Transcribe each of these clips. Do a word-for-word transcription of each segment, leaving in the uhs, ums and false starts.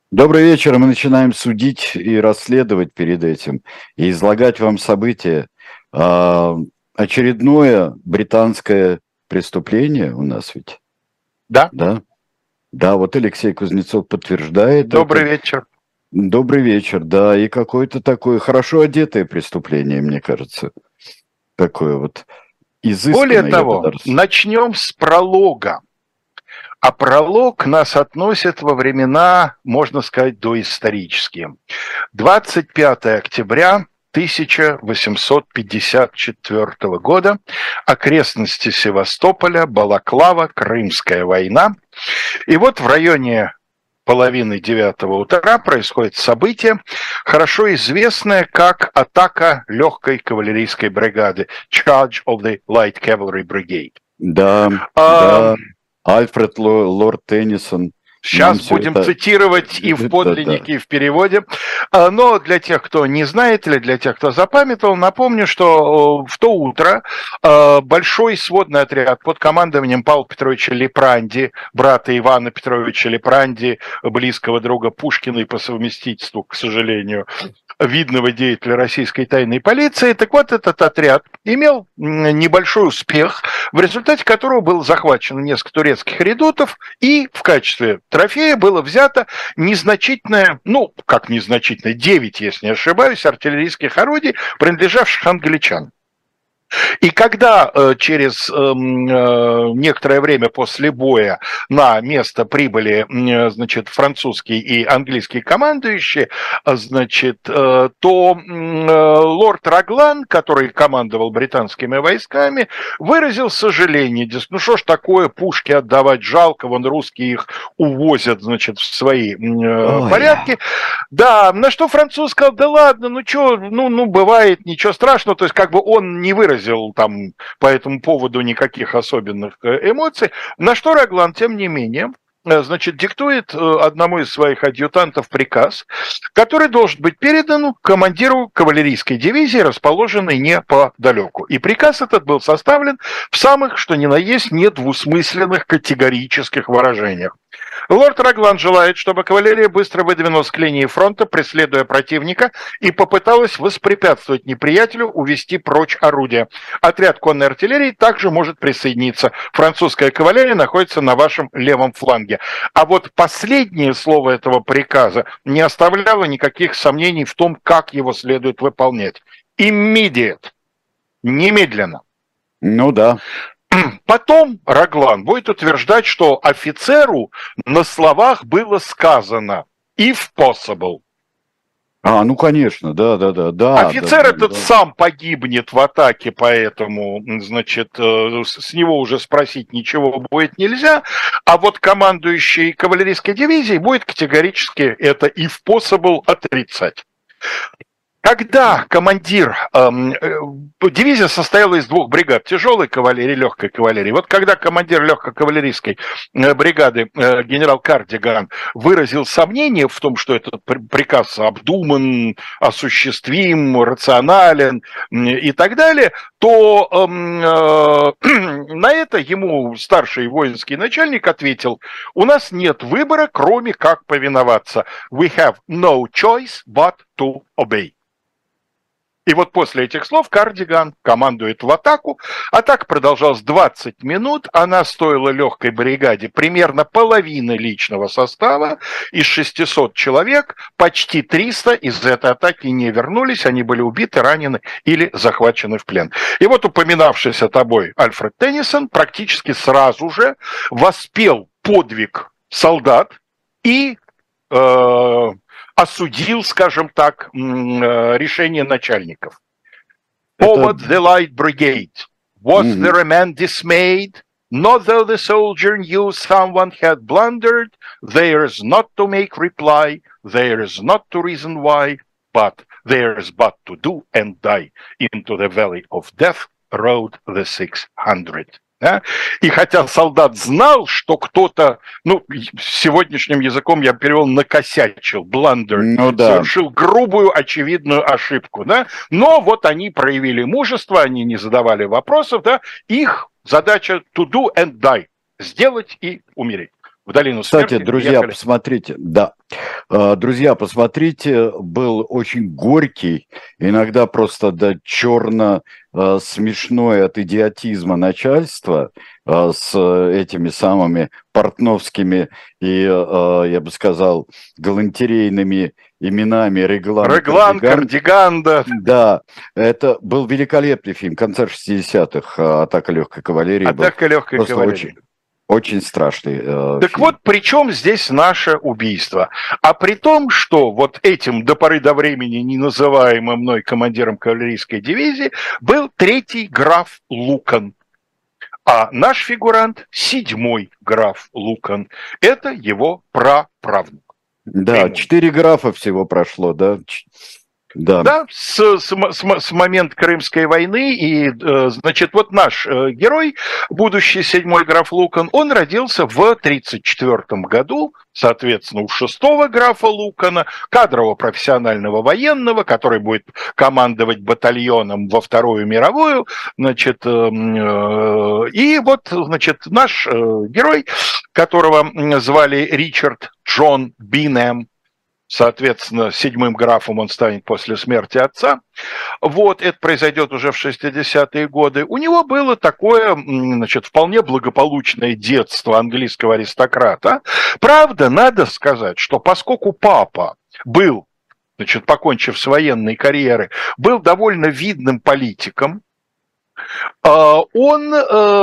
Добрый вечер. Мы начинаем судить и расследовать перед этим, и излагать вам события. А, очередное британское преступление у нас ведь, Да. да? Да, вот Алексей Кузнецов подтверждает Добрый это. вечер. Добрый вечер, да, и какое-то такое хорошо одетое преступление, мне кажется. Такое вот Более изысканное, я бы того, даже сказал. начнем с пролога. А пролог нас относит во времена, можно сказать, доисторические. двадцать пятое октября тысяча восемьсот пятьдесят четвёртого года, окрестности Севастополя, Балаклава, Крымская война. И вот в районе половины девятого утра происходит событие, хорошо известное как атака легкой кавалерийской бригады, Charge of the Light Cavalry Brigade. Да, А, да, Альфред Ло- Лорд Теннисон. Нам Сейчас все будем это... цитировать и в Да, да. подлиннике, и в переводе. А, Но для тех, кто не знает, или для тех, кто запамятовал, напомню, что в то утро а, большой сводный отряд под командованием Павла Петровича Лепранди, брата Ивана Петровича Лепранди, близкого друга Пушкина и по совместительству, к сожалению, видного деятеля российской тайной полиции. Так вот, этот отряд имел небольшой успех, в результате которого было захвачено несколько турецких редутов, и в качестве трофея было взято незначительное, ну, как незначительное, девять, если не ошибаюсь, артиллерийских орудий, принадлежавших англичанам. И когда э, через э, э, некоторое время после боя на место прибыли, э, значит, французские и английские командующие, э, значит, э, то э, лорд Раглан, который командовал британскими войсками, выразил сожаление, дескать, ну что ж такое, пушки отдавать жалко, вон русские их увозят, значит, в свои э, Ой, порядки. Да, на что француз сказал, да ладно, ну что, ну, ну бывает, ничего страшного, то есть как бы он не выразил там по этому поводу никаких особенных эмоций, на что Раглан, тем не менее, значит, диктует одному из своих адъютантов приказ, который должен быть передан командиру кавалерийской дивизии, расположенной неподалеку. И приказ этот был составлен в самых, что ни на есть, недвусмысленных категорических выражениях. Лорд Раглан желает, чтобы кавалерия быстро выдвинулась к линии фронта, преследуя противника, и попыталась воспрепятствовать неприятелю увести прочь орудия. Отряд конной артиллерии также может присоединиться. Французская кавалерия находится на вашем левом фланге. А вот последнее слово этого приказа не оставляло никаких сомнений в том, как его следует выполнять. Immediate. Немедленно. ну да. Потом Раглан будет утверждать, что офицеру на словах было сказано if possible. А, ну конечно, да, да, да, да. Офицер да, этот да. сам погибнет в атаке, поэтому, значит, с него уже спросить ничего будет нельзя, а вот командующий кавалерийской дивизией будет категорически это if possible отрицать. Когда командир, э, дивизия состояла из двух бригад, тяжелой кавалерии и легкой кавалерии. Вот когда командир легкой кавалерийской бригады э, генерал Кардиган выразил сомнение в том, что этот приказ обдуман, осуществим, рационален и так далее, то э, э, на это ему старший воинский начальник ответил: у нас нет выбора, кроме как повиноваться. We have no choice but to obey. И вот после этих слов Кардиган командует в атаку. Атака продолжалась двадцать минут. Она стоила легкой бригаде примерно половины личного состава. Из шестисот человек почти триста из этой атаки не вернулись. Они были убиты, ранены или захвачены в плен. И вот упоминавшийся тобой Альфред Теннисон практически сразу же воспел подвиг солдат и... Э, осудил, скажем так, решение начальников. Forward the light brigade. Was Мгм. there a man dismayed? Not though the soldier knew someone had blundered. There is not to make reply. There is not to reason why. But there is but to do and die. Into the valley of death rode the six hundred. Да? И хотя солдат знал, что кто-то, ну, сегодняшним языком я перевел, накосячил, бландер, Ну да. совершил грубую, очевидную ошибку, да, но вот они проявили мужество, они не задавали вопросов, да, их задача to do and die, сделать и умереть. в долину Кстати, смерти друзья, приехали. посмотрите, да, Э, друзья, посмотрите, был очень горький, иногда просто до черно э, смешной от идиотизма начальства э, с этими самыми портновскими и, э, я бы сказал, галантерейными именами Реглан и Реглан, Кардиган. Кардиган, да. Да, это был великолепный фильм, конца шестидесятых, «Атака легкой кавалерии». Атака легкой просто кавалерии. Очень, очень страшный э, Так фильм. вот, при чем здесь наше убийство? А при том, что вот этим до поры до времени не называемым мной командиром кавалерийской дивизии был третий граф Лукан. А наш фигурант – седьмой граф Лукан. Это его праправнук. Да, Прямой. четыре графа всего прошло, да? Ч- Да. Да, с, с, с, с момента Крымской войны. И, э, значит, вот наш э, герой, будущий седьмой граф Лукан, он родился в тридцать четвёртом году, соответственно, у шестого графа Лукана, кадрового профессионального военного, который будет командовать батальоном во Вторую мировую. Значит, э, э, и вот, значит, наш э, герой, которого звали Ричард Джон Бинэм, соответственно, седьмым графом он станет после смерти отца. Вот, это произойдет уже в шестидесятые годы. У него было такое, значит, вполне благополучное детство английского аристократа. Правда, надо сказать, что поскольку папа был, значит, покончив с военной карьерой, был довольно видным политиком, он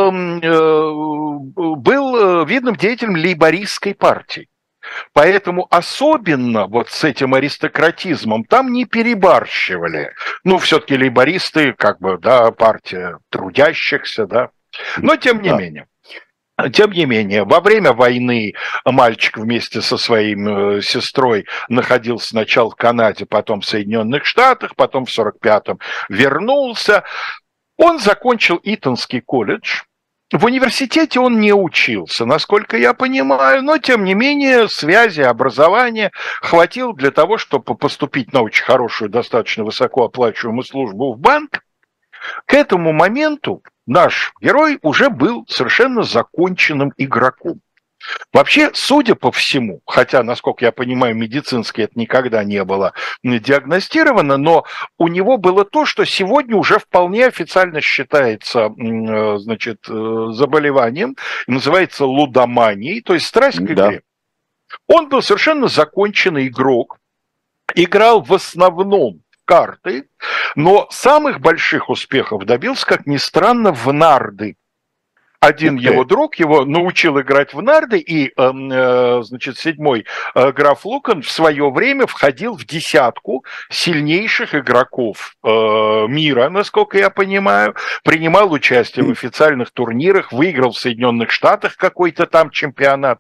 был видным деятелем лейбористской партии. Поэтому особенно вот с этим аристократизмом там не перебарщивали. Ну, все-таки лейбористы, как бы, да, партия трудящихся, да. Но тем не да. менее. Тем не менее, во время войны мальчик вместе со своей сестрой находился сначала в Канаде, потом в Соединенных Штатах, потом в сорок пятом вернулся. Он закончил Итонский колледж. В университете он не учился, насколько я понимаю, но, тем не менее, связи, образования хватило для того, чтобы поступить на очень хорошую, достаточно высокооплачиваемую службу в банк. К этому моменту наш герой уже был совершенно законченным игроком. Вообще, судя по всему, хотя, насколько я понимаю, медицински это никогда не было диагностировано, но у него было то, что сегодня уже вполне официально считается, значит, заболеванием, называется лудоманией, то есть страсть к игре. Да. Он был совершенно законченный игрок, играл в основном в карты, но самых больших успехов добился, как ни странно, в нарды. Один okay. его друг его научил играть в нарды, и, э, значит, седьмой э, граф Лукан в свое время входил в десятку сильнейших игроков э, мира, насколько я понимаю, принимал участие в официальных турнирах, выиграл в Соединенных Штатах какой-то там чемпионат.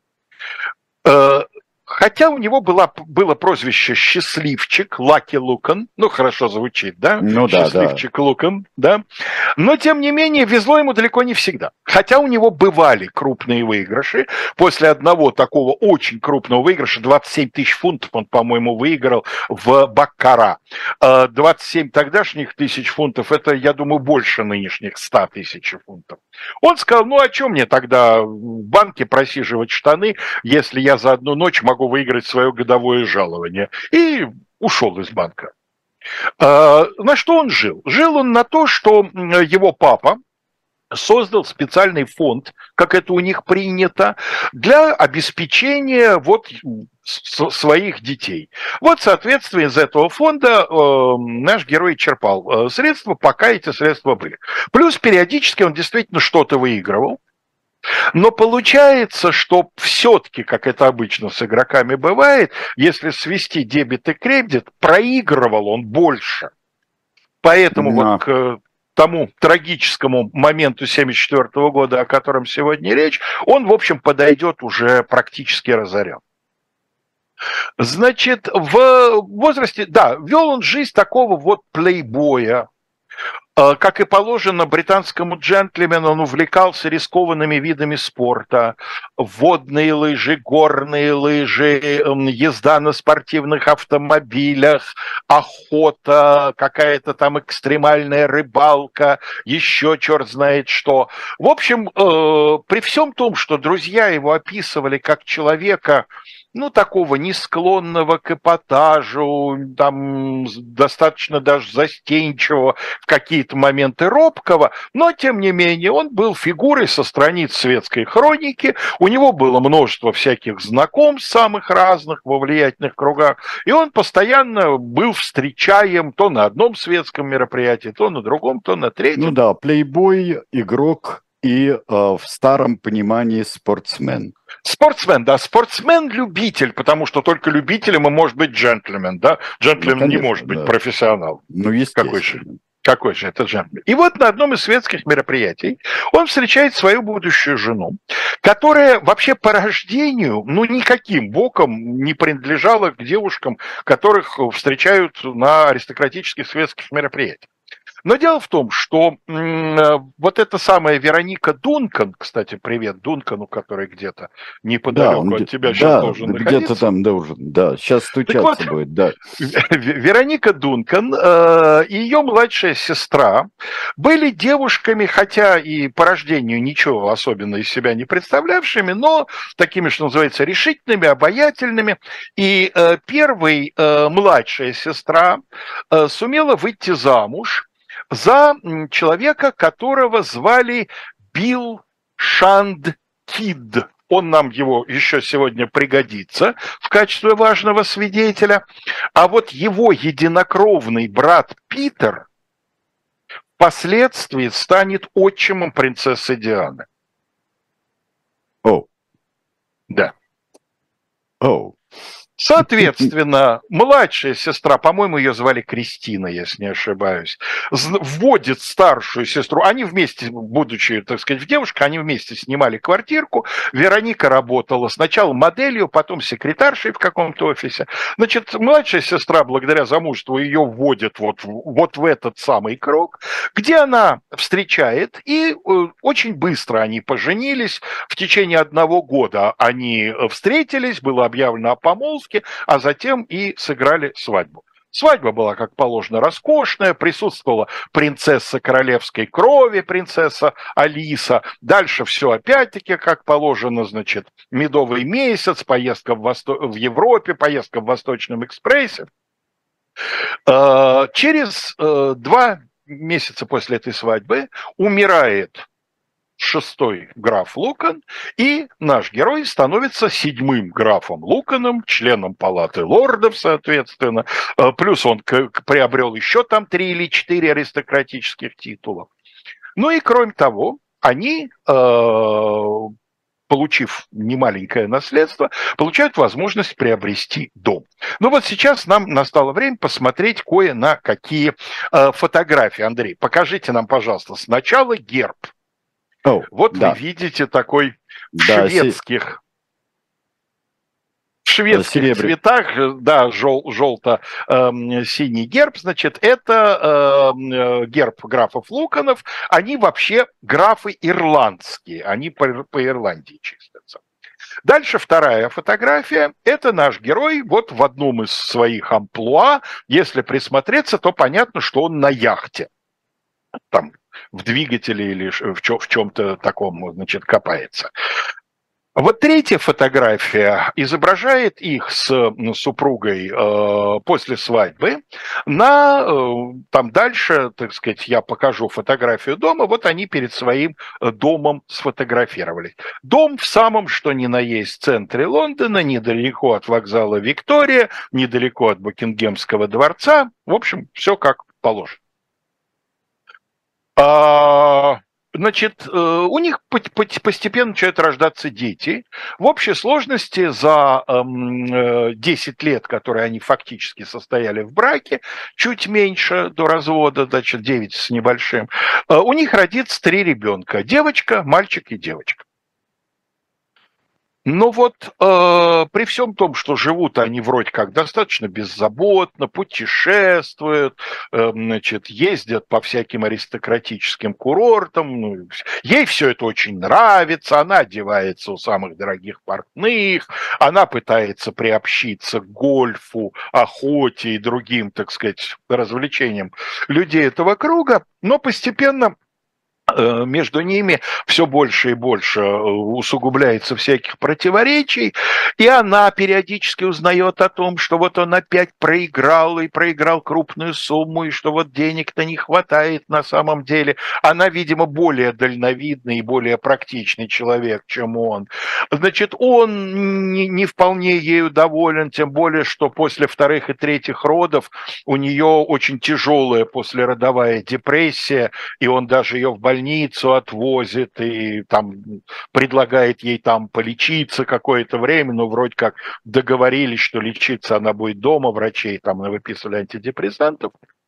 Э, Хотя у него было, было прозвище «Счастливчик», Lucky Лукан, ну, хорошо звучит, да? Ну, да, «Счастливчик да. Лукан», да? Но, тем не менее, везло ему далеко не всегда. Хотя у него бывали крупные выигрыши. После одного такого очень крупного выигрыша, двадцать семь тысяч фунтов он, по-моему, выиграл в баккара. двадцать семь тогдашних тысяч фунтов, это, я думаю, больше нынешних ста тысяч фунтов. Он сказал, ну, а что мне тогда в банке просиживать штаны, если я за одну ночь могу выиграть свое годовое жалование. И ушел из банка. На что он жил? Жил он на то, что его папа создал специальный фонд, как это у них принято, для обеспечения вот своих детей. Вот, соответственно, из этого фонда э, наш герой черпал средства, пока эти средства были. Плюс периодически он действительно что-то выигрывал. Но получается, что все-таки, как это обычно с игроками бывает, если свести дебет и кредит, проигрывал он больше. Поэтому Но. вот к тому трагическому моменту семьдесят четвёртого года, о котором сегодня речь, он, в общем, подойдет уже практически разорен. Значит, в возрасте, да, вел он жизнь такого вот плейбоя. Как и положено британскому джентльмену, он увлекался рискованными видами спорта. Водные лыжи, горные лыжи, езда на спортивных автомобилях, охота, какая-то там экстремальная рыбалка, еще черт знает что. В общем, при всем том, что друзья его описывали как человека, ну, такого не склонного к эпатажу, там, достаточно даже застенчивого, в какие-то моменты робкого, но, тем не менее, он был фигурой со страниц светской хроники, у него было множество всяких знакомств самых разных во влиятельных кругах, и он постоянно был встречаем то на одном светском мероприятии, то на другом, то на третьем. Ну да, плейбой, игрок и э, в старом понимании спортсмен. Спортсмен, да, спортсмен-любитель, потому что только любителем и может быть джентльмен, да, джентльмен ну, конечно, не может быть да. профессионал. Ну, естественно. Какой же, какой же это джентльмен? И вот на одном из светских мероприятий он встречает свою будущую жену, которая вообще по рождению, ну, никаким боком не принадлежала к девушкам, которых встречают на аристократических светских мероприятиях. Но дело в том, что м- вот эта самая Вероника Дункан, кстати, привет Дункану, который где-то неподалеку да, от тебя да, сейчас должен где-то находиться. где-то там должен, да, сейчас стучаться вот, будет, да. Вероника Дункан э, и ее младшая сестра были девушками, хотя и по рождению ничего особенного из себя не представлявшими, но такими, что называется, решительными, обаятельными. И э, первой э, младшая сестра э, сумела выйти замуж за человека, которого звали Билл Шанд-Кид. Он нам его еще сегодня пригодится в качестве важного свидетеля. А вот его единокровный брат Питер впоследствии станет отчимом принцессы Дианы. О. Да. О. Соответственно, младшая сестра, по-моему, ее звали Кристина, если не ошибаюсь, вводит старшую сестру. Они вместе, будучи, так сказать, в девушках, они вместе снимали квартирку. Вероника работала сначала моделью, потом секретаршей в каком-то офисе. Значит, младшая сестра, благодаря замужеству, ее вводит вот, вот в этот самый круг, где она встречает, и очень быстро они поженились. В течение одного года они встретились, было объявлено о помолвке, а затем и сыграли свадьбу. Свадьба была, как положено, роскошная, присутствовала принцесса королевской крови, принцесса Алиса. Дальше все опять-таки, как положено, значит, медовый месяц, поездка в, Восто... в Европе, поездка в Восточном экспрессе. Через два месяца после этой свадьбы умирает шестой граф Лукан, и наш герой становится седьмым графом Луканом, членом палаты лордов, соответственно, плюс он приобрел еще там три или четыре аристократических титула. Ну и кроме того, они, получив немаленькое наследство, получают возможность приобрести дом. Ну вот сейчас нам настало время посмотреть кое на какие фотографии. Андрей, покажите нам, пожалуйста, сначала герб. Oh, вот да. Вы видите такой в да, шведских, в шведских Серебря. цветах, да, жел, желто-синий герб, значит, это э, герб графов Луканов, они вообще графы ирландские, они по, по Ирландии числятся. Дальше вторая фотография, это наш герой, вот в одном из своих амплуа, если присмотреться, то понятно, что он на яхте, там, в двигателе или в чем-то таком, значит, копается. Вот третья фотография изображает их с супругой э, после свадьбы. На, э, там дальше, так сказать, я покажу фотографию дома. Вот они перед своим домом сфотографировались. Дом в самом, что ни на есть, центре Лондона, недалеко от вокзала Виктория, недалеко от Букингемского дворца. В общем, все как положено. А, значит, у них постепенно начинают рождаться дети. В общей сложности за десять лет, которые они фактически состояли в браке, чуть меньше до развода, значит, девять с небольшим, у них родится три ребенка. Девочка, мальчик и девочка. Но вот э, при всем том, что живут они вроде как достаточно беззаботно, путешествуют, э, значит, ездят по всяким аристократическим курортам, ну, ей все это очень нравится, она одевается у самых дорогих портных, она пытается приобщиться к гольфу, охоте и другим, так сказать, развлечениям людей этого круга, но постепенно между ними все больше и больше усугубляется всяких противоречий, и она периодически узнает о том, что вот он опять проиграл, и проиграл крупную сумму, и что вот денег-то не хватает на самом деле. Она, видимо, более дальновидный и более практичный человек, чем он. Значит, он не, не вполне ею доволен, тем более, что после вторых и третьих родов у нее очень тяжелая послеродовая депрессия, и он даже ее в больницу больницу отвозит и там предлагает ей там полечиться какое-то время, но вроде как договорились, что лечиться она будет дома, врачей там выписывали антидепрессантов.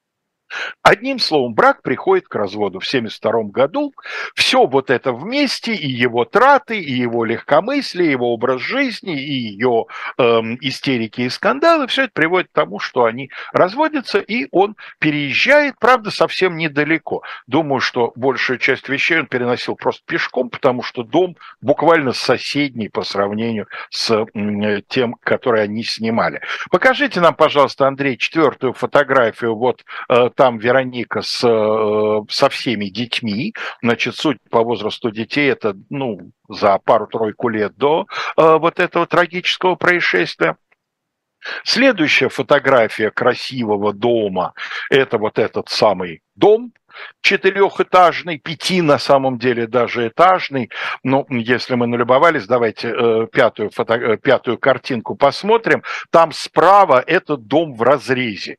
Одним словом, брак приходит к разводу в семьдесят втором году. Все вот это вместе, и его траты, и его легкомыслие, и его образ жизни, и ее эм, истерики и скандалы, все это приводит к тому, что они разводятся, и он переезжает, правда, совсем недалеко. Думаю, что большую часть вещей он переносил просто пешком, потому что дом буквально соседний по сравнению с э, тем, который они снимали. Покажите нам, пожалуйста, Андрей, четвертую фотографию. Вот э, там Вероника с, со всеми детьми. Значит, суть по возрасту детей это, ну, за пару-тройку лет до э, вот этого трагического происшествия. Следующая фотография красивого дома – это вот этот самый дом, четырехэтажный, пяти на самом деле даже этажный. Но если мы налюбовались, давайте э, пятую, фото, пятую картинку посмотрим. Там справа этот дом в разрезе.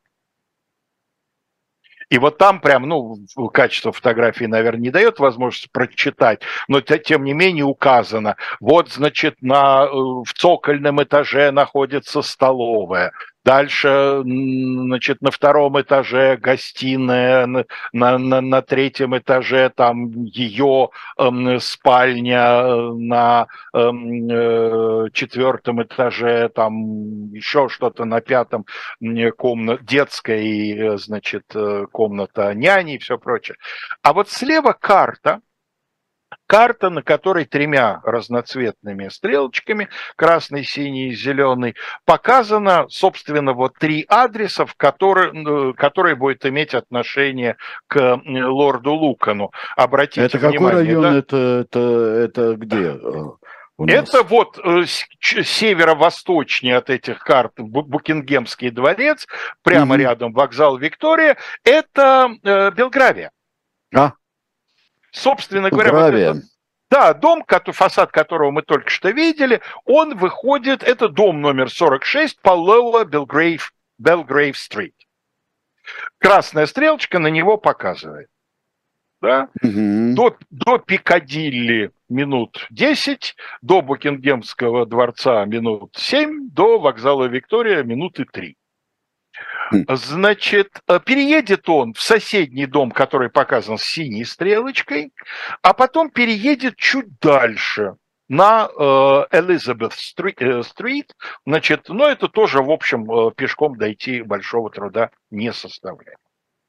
И вот там прям, ну, качество фотографии, наверное, не дает возможности прочитать, но тем не менее указано. Вот, значит, на, в цокольном этаже находится столовая. Дальше, значит, на втором этаже гостиная, на, на, на третьем этаже там ее э, спальня, на э, четвертом этаже там еще что-то, на пятом комната детская и, значит, комната няни и все прочее. А вот слева карта, карта, на которой тремя разноцветными стрелочками, красный, синий и зеленый, показано, собственно, вот три адреса, в которые, которые будут иметь отношение к лорду Лукану. Обратите это внимание. Какой район? Да? Это, это, это где? Это вот э, северо-восточнее от этих карт Букингемский дворец, прямо угу. рядом вокзал Виктория, это э, Белгравия. А? Собственно говоря, вот этот, да, дом, фасад которого мы только что видели, он выходит, это дом номер сорок шесть по Lower Belgrave, Belgrave Street. Красная стрелочка на него показывает. Да? Угу. До, до Пикадилли минут десять, до Букингемского дворца минут семь, до вокзала Виктория минуты три. Значит, переедет он в соседний дом, который показан синей стрелочкой, а потом переедет чуть дальше на Элизабет-стрит. Значит, но это тоже, в общем, пешком дойти большого труда не составляет.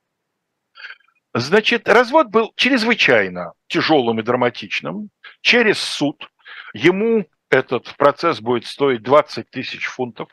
Значит, развод был чрезвычайно тяжелым и драматичным. Через суд ему этот процесс будет стоить двадцать тысяч фунтов.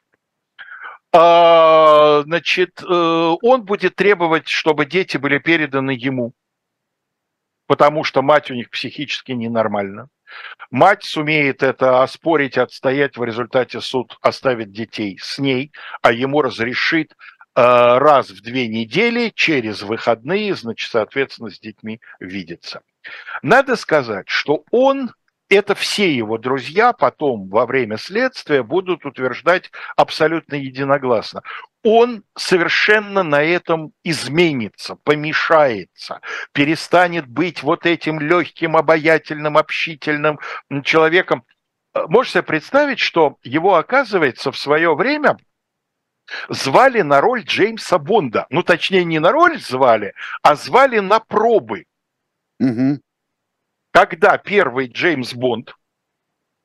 Значит, он будет требовать, чтобы дети были переданы ему, потому что мать у них психически ненормальна. Мать сумеет это оспорить, отстоять, в результате суд оставит детей с ней, а ему разрешит раз в две недели через выходные, значит, соответственно, с детьми видеться. Надо сказать, что он, это все его друзья потом во время следствия будут утверждать абсолютно единогласно. Он совершенно на этом изменится, помешается, перестанет быть вот этим легким, обаятельным, общительным человеком. Можете себе представить, что его, оказывается, в свое время звали на роль Джеймса Бонда. Ну, точнее, не на роль звали, а звали на пробы. Угу. Когда первый Джеймс Бонд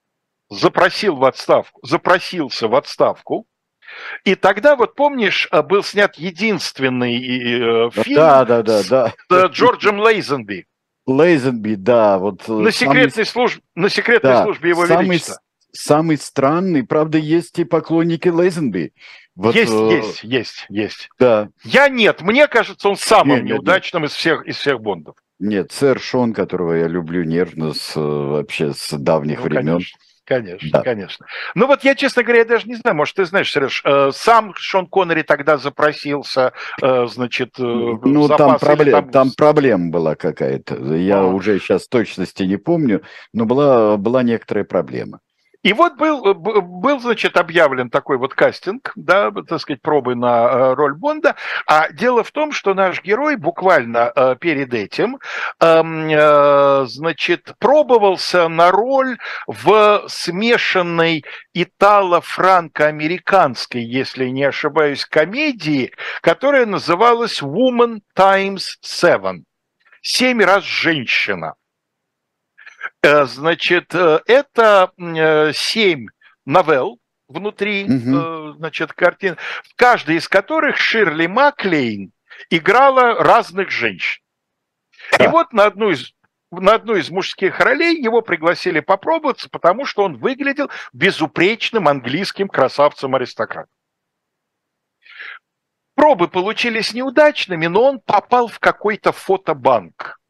запросил в отставку, запросился в отставку, и тогда, вот помнишь, был снят единственный э, фильм Да, да, да, с да. э, Джорджем Лейзенби Лейзенби, да, вот на самый, секретной, службе, на секретной да, службе Его самый, Величества. самый странный, правда, есть и поклонники Лейзенби. Вот, Есть, э, есть, есть, есть. да. Я нет, мне кажется, он самым Нет, нет, нет. неудачным из всех, из всех Бондов. Нет, сэр Шон, которого я люблю нервно с, э, вообще с давних Ну, времен. конечно. Конечно, Да. конечно. Ну вот я, честно говоря, я даже не знаю, может, ты знаешь, Сереж, э, сам Шон Коннери тогда запросился, э, значит, э, в Ну, там, запас или проблем, там... там проблема была какая-то. Я А. уже сейчас точности не помню, но была, была некоторая проблема. И вот был, был, значит, объявлен такой вот кастинг, да, так сказать, пробы на роль Бонда. А дело в том, что наш герой буквально перед этим, значит, пробовался на роль в смешанной итало-франко-американской, если не ошибаюсь, комедии, которая называлась «Woman Times Seven». «Семь раз женщина». Значит, это семь новелл внутри, Угу. значит, картин, в каждой из которых Ширли Маклейн играла разных женщин. И Да. вот на одну из на одну из мужских ролей его пригласили попробоваться, потому что он выглядел безупречным английским красавцем-аристократом. Пробы получились неудачными, но он попал в какой-то фотобанк.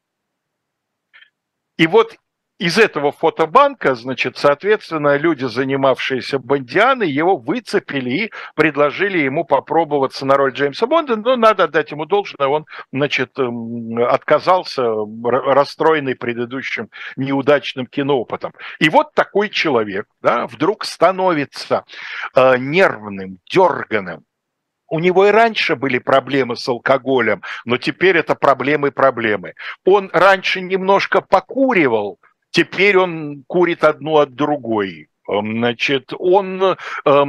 И вот из этого фотобанка, значит, соответственно, люди, занимавшиеся Бондианой, его выцепили и предложили ему попробоваться на роль Джеймса Бонда, но надо отдать ему должное, он, значит, отказался, расстроенный предыдущим неудачным киноопытом. И вот такой человек, да, вдруг становится э, нервным, дерганым. У него и раньше были проблемы с алкоголем, но теперь это проблемы-проблемы. Он раньше немножко покуривал, теперь он курит одну от другой. Значит, он э,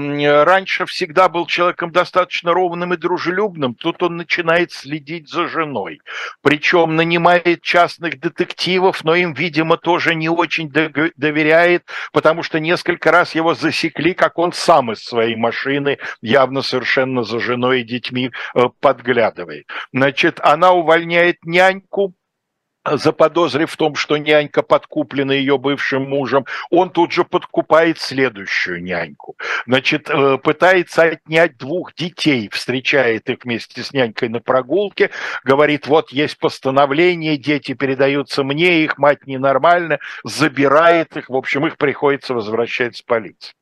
раньше всегда был человеком достаточно ровным и дружелюбным, тут он начинает следить за женой. Причем нанимает частных детективов, но им, видимо, тоже не очень доверяет, потому что несколько раз его засекли, как он сам из своей машины явно совершенно за женой и детьми э, подглядывает. Значит, она увольняет няньку, заподозрив в том, что нянька подкуплена ее бывшим мужем, он тут же подкупает следующую няньку. Значит, пытается отнять двух детей, встречает их вместе с нянькой на прогулке, говорит, вот есть постановление, дети передаются мне, их мать ненормальная, забирает их, в общем, их приходится возвращать с полиции.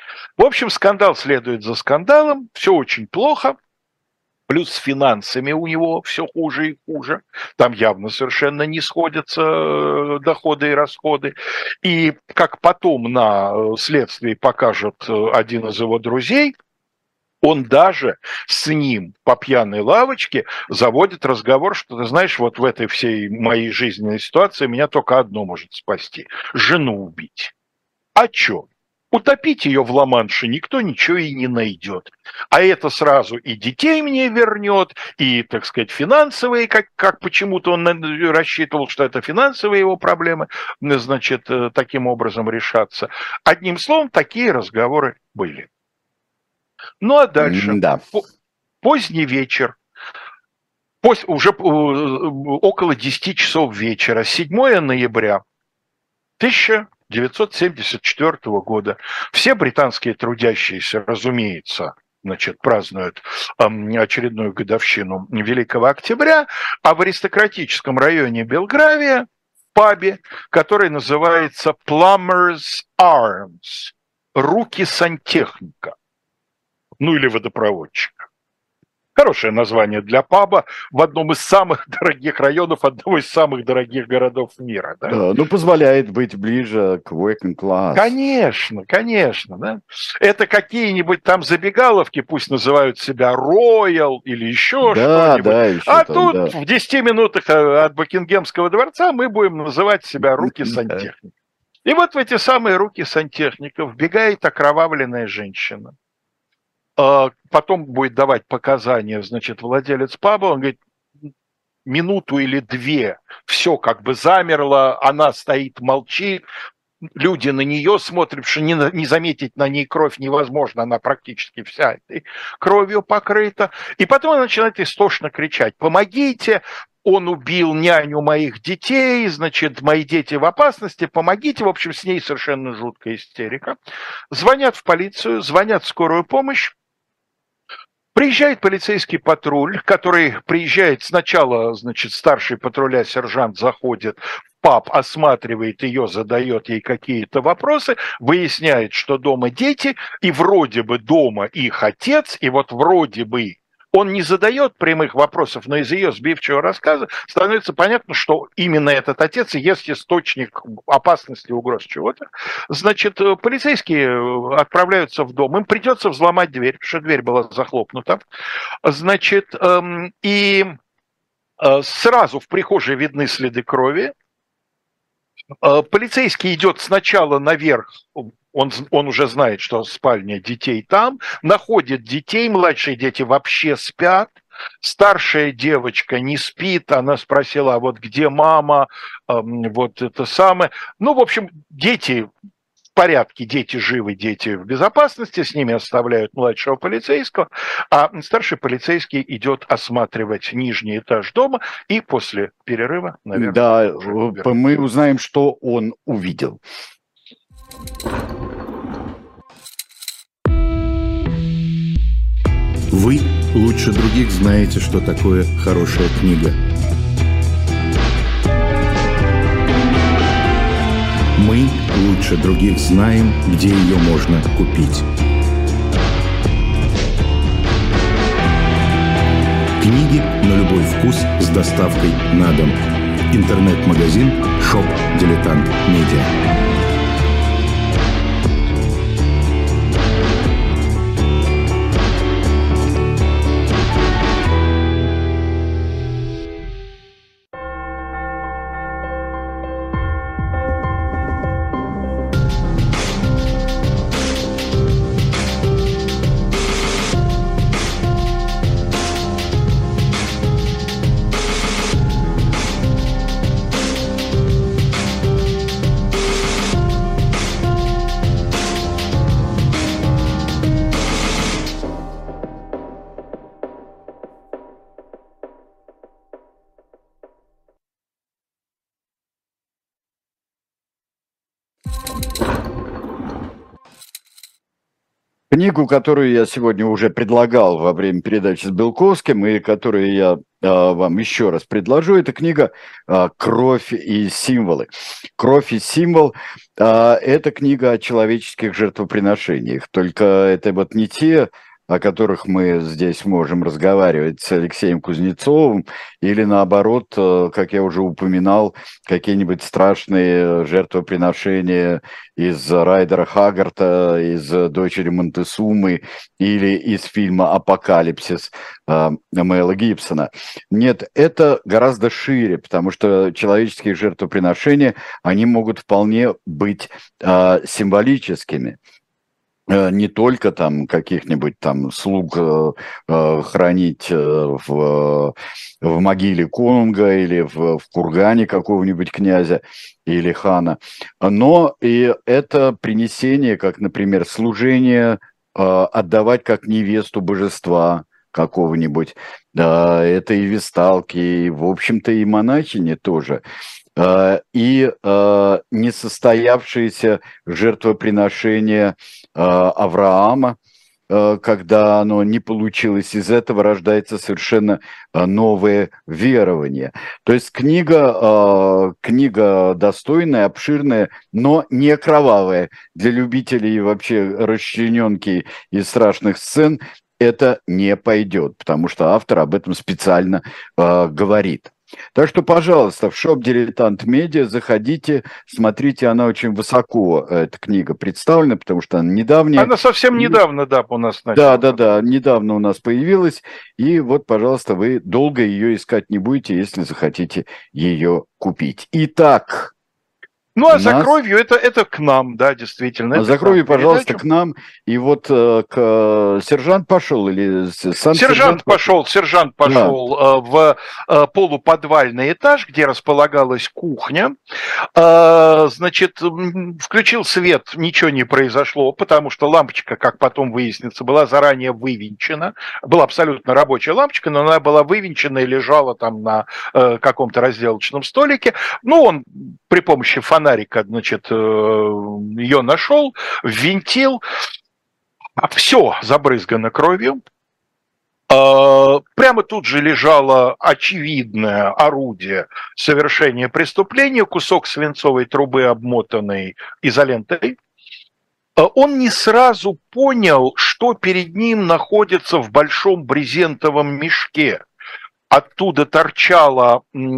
В общем, скандал следует за скандалом, все очень плохо. Плюс с финансами у него все хуже и хуже. Там явно совершенно не сходятся доходы и расходы. И как потом на следствии покажет один из его друзей, он даже с ним по пьяной лавочке заводит разговор, что, ты знаешь, вот в этой всей моей жизненной ситуации меня только одно может спасти – жену убить. А чё? Утопить ее в Ла-Манше никто ничего и не найдет. А это сразу и детей мне вернет, и, так сказать, финансовые, как, как почему-то он рассчитывал, что это финансовые его проблемы, значит, таким образом решатся. Одним словом, такие разговоры были. Ну а дальше, Да. поздний вечер, уже около десяти часов вечера, седьмое ноября тысяча девятьсот семьдесят четвёртого года. Все британские трудящиеся, разумеется, значит, празднуют очередную годовщину Великого Октября, а в аристократическом районе Белгравия, в пабе, который называется Plumbers Arms, руки сантехника, ну или водопроводчика. Хорошее название для паба в одном из самых дорогих районов, одного из самых дорогих городов мира. Да? Да, ну, позволяет быть ближе к working class. Конечно, конечно. Да? Это какие-нибудь там забегаловки, пусть называют себя Royal или еще да, что-нибудь. Да, еще а там, тут да. в десяти минутах от Букингемского дворца мы будем называть себя руки сантехника. И вот в эти самые руки сантехника вбегает окровавленная женщина. Потом будет давать показания, значит, владелец паба, он говорит, минуту или две, все как бы замерло, она стоит, молчит, люди на нее смотрят, что не, не заметить на ней кровь невозможно, она практически вся этой кровью покрыта. И потом она начинает истошно кричать: «Помогите! Он убил няню моих детей, значит, мои дети в опасности, помогите». В общем, с ней совершенно жуткая истерика. Звонят в полицию, звонят в скорую помощь. Приезжает полицейский патруль, который приезжает сначала, значит, старший патруля сержант заходит в паб, осматривает ее, задает ей какие-то вопросы, выясняет, что дома дети, и вроде бы дома их отец, и вот вроде бы он не задает прямых вопросов, но из ее сбивчивого рассказа становится понятно, что именно этот отец и есть источник опасности, угроз чего-то. Значит, полицейские отправляются в дом, им придется взломать дверь, потому что дверь была захлопнута. Значит, и сразу в прихожей видны следы крови. Полицейский идет сначала наверх, он, он уже знает, что спальня детей там, находит детей, младшие дети вообще спят, старшая девочка не спит, она спросила: а вот где мама, вот это самое. Ну, в общем, дети в порядке, дети живы, дети в безопасности, с ними оставляют младшего полицейского, а старший полицейский идет осматривать нижний этаж дома, и после перерыва, наверное... Да, мы узнаем, что он увидел. Вы лучше других знаете, что такое хорошая книга. Мы лучше других знаем, где ее можно купить. Книги на любой вкус с доставкой на дом. Интернет-магазин Shop Dilettant Media. Книгу, которую я сегодня уже предлагал во время передачи с Белковским, и которую я э, вам еще раз предложу, это книга э, «Кровь и символы». «Кровь и символ» э, – это книга о человеческих жертвоприношениях, только это вот не те, о которых мы здесь можем разговаривать с Алексеем Кузнецовым, или наоборот, как я уже упоминал, какие-нибудь страшные жертвоприношения из Райдера Хаггарта, из «Дочери Монтесумы» или из фильма «Апокалипсис» Мэла Гибсона. Нет, это гораздо шире, потому что человеческие жертвоприношения, они могут вполне быть э, символическими. Не только там каких-нибудь там слуг э, э, хранить в, в могиле конунга или в, в кургане какого-нибудь князя или хана, но и это принесение, как, например, служение, э, отдавать как невесту божества какого-нибудь. Да, это и весталки, и, в общем-то, и монахини тоже. И э, несостоявшееся жертвоприношение э, Авраама, э, когда оно не получилось, из этого рождается совершенно новое верование. То есть книга, э, книга достойная, обширная, но не кровавая. Для любителей вообще расчлененки и страшных сцен это не пойдет, потому что автор об этом специально э, говорит. Так что, пожалуйста, в Shop Dilettant Media заходите, смотрите, она очень высоко, эта книга представлена, потому что она недавняя. Она совсем недавно, да, у нас Да, начала. да, да, недавно у нас появилась, и вот, пожалуйста, вы долго ее искать не будете, если захотите ее купить. Итак, Ну, а у за нас. кровью это, это к нам, да, действительно. А это за к нам кровью, пожалуйста, передача. к нам. И вот э, к, э, сержант пошел или с- сам сержант Сержант пошел? пошел, сержант Да. пошел э, в э, полуподвальный этаж, где располагалась кухня. Э, значит, м, включил свет, ничего не произошло, потому что лампочка, как потом выяснится, была заранее вывинчена. Была абсолютно рабочая лампочка, но она была вывинчена и лежала там на э, каком-то разделочном столике. Ну, он при помощи фонарика, значит, э, ее нашел, ввинтил. Все забрызгано кровью. Прямо тут же лежало очевидное орудие совершения преступления, кусок свинцовой трубы, обмотанный изолентой. Он не сразу понял, что перед ним находится в большом брезентовом мешке. Оттуда торчала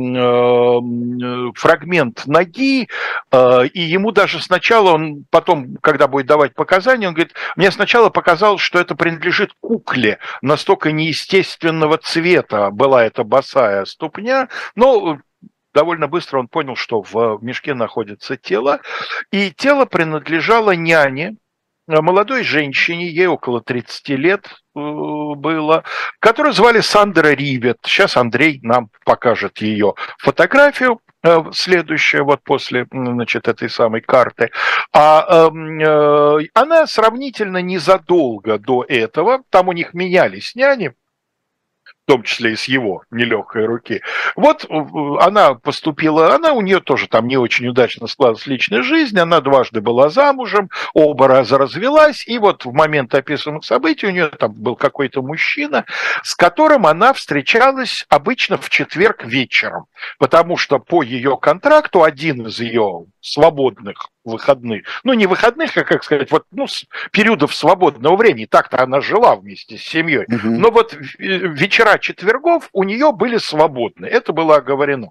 э, фрагмент ноги, э, и ему даже сначала, он потом, когда будет давать показания, он говорит, мне сначала показалось, что это принадлежит кукле, настолько неестественного цвета была эта босая ступня, но довольно быстро он понял, что в мешке находится тело, и тело принадлежало няне, молодой женщине, ей около тридцати лет было, которую звали Сандра Ривет. Сейчас Андрей нам покажет ее фотографию, следующая вот после, значит, этой самой карты. А э, она сравнительно незадолго до этого, там у них менялись няни, в том числе и с его нелегкой руки. Вот она поступила, она у нее тоже там не очень удачно складывалась личная жизнь, она дважды была замужем, оба раза развелась, и вот в момент описанных событий у нее там был какой-то мужчина, с которым она встречалась обычно в четверг вечером, потому что по ее контракту один из ее свободных выходных, ну не выходных, а как сказать, вот ну, периодов свободного времени, так-то она жила вместе с семьей, Угу. но вот вечера четвергов у нее были свободны, это было оговорено.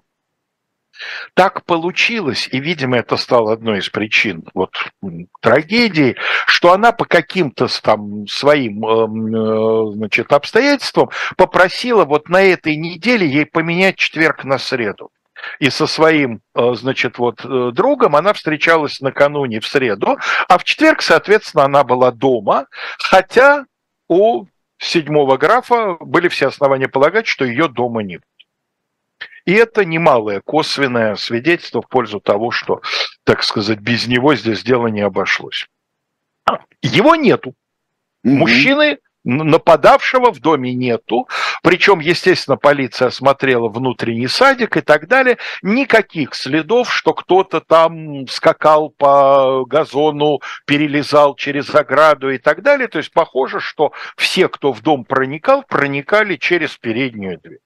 Так получилось, и, видимо, это стало одной из причин вот, трагедии, что она по каким-то там своим значит, обстоятельствам попросила вот на этой неделе ей поменять четверг на среду. И со своим, значит, вот другом она встречалась накануне в среду, а в четверг, соответственно, она была дома, хотя у седьмого графа были все основания полагать, что ее дома нет. И это немалое косвенное свидетельство в пользу того, что, так сказать, без него здесь дело не обошлось. Его нету. Mm-hmm. Мужчины, нападавшего в доме нету. Причем, естественно, полиция осмотрела внутренний садик и так далее. Никаких следов, что кто-то там скакал по газону, перелезал через ограду и так далее. То есть похоже, что все, кто в дом проникал, проникали через переднюю дверь.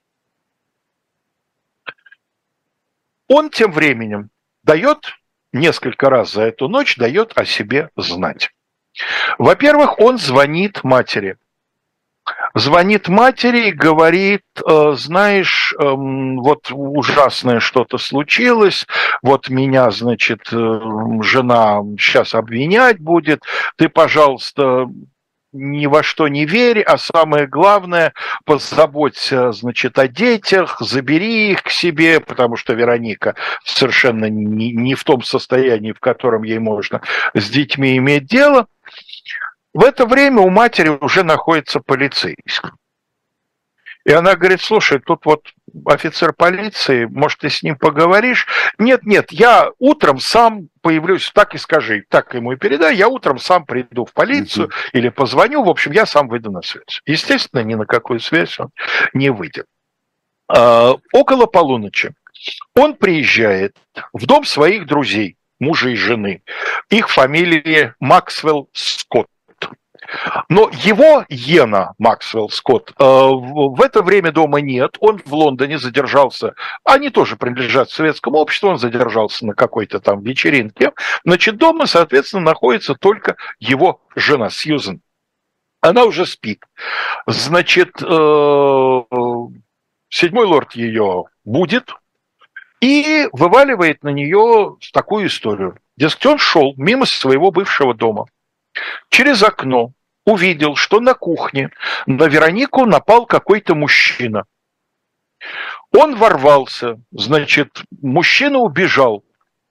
Он тем временем дает, несколько раз за эту ночь дает о себе знать. Во-первых, он звонит матери. Звонит матери и говорит, знаешь, вот ужасное что-то случилось, вот меня, значит, жена сейчас обвинять будет, ты, пожалуйста, ни во что не верь, а самое главное, позаботься, значит, о детях, забери их к себе, потому что Вероника совершенно не, не в том состоянии, в котором ей можно с детьми иметь дело. В это время у матери уже находится полицейский. И она говорит, слушай, тут вот офицер полиции, может, ты с ним поговоришь? Нет, нет, я утром сам появлюсь, так и скажи, так ему и передай, я утром сам приду в полицию uh-huh. или позвоню, в общем, я сам выйду на связь. Естественно, ни на какую связь он не выйдет. А, около полуночи он приезжает в дом своих друзей, мужа и жены. Их фамилии Максвелл Скотт. Но его Йена Максвелл Скотт э, в это время дома нет, он в Лондоне задержался, они тоже принадлежат советскому обществу, он задержался на какой-то там вечеринке, значит, дома, соответственно, находится только его жена Сьюзен. Она уже спит. Значит, э, седьмой лорд ее будет и вываливает на нее такую историю. Дескать, он шел мимо своего бывшего дома. Через окно увидел, что на кухне на Веронику напал какой-то мужчина. Он ворвался, значит, мужчина убежал,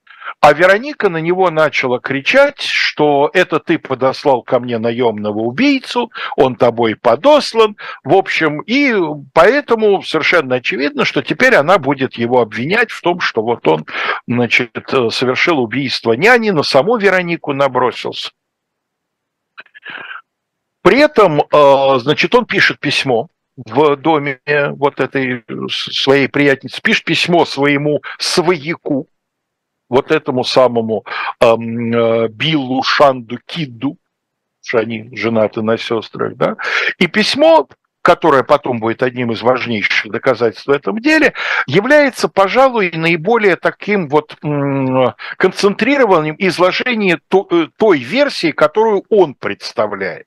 А Вероника на него начала кричать, что это ты подослал ко мне наемного убийцу, он тобой подослан, в общем, и поэтому совершенно очевидно, что теперь она будет его обвинять в том, что вот он, значит, совершил убийство няни, на саму Веронику набросился. При этом, значит, он пишет письмо в доме вот этой своей приятельницы, пишет письмо своему свояку, вот этому самому эм, Биллу Шанду Кидду, что они женаты на сестрах, да, и письмо, которое потом будет одним из важнейших доказательств в этом деле, является, пожалуй, наиболее таким вот м- концентрированным изложением той, той версии, которую он представляет.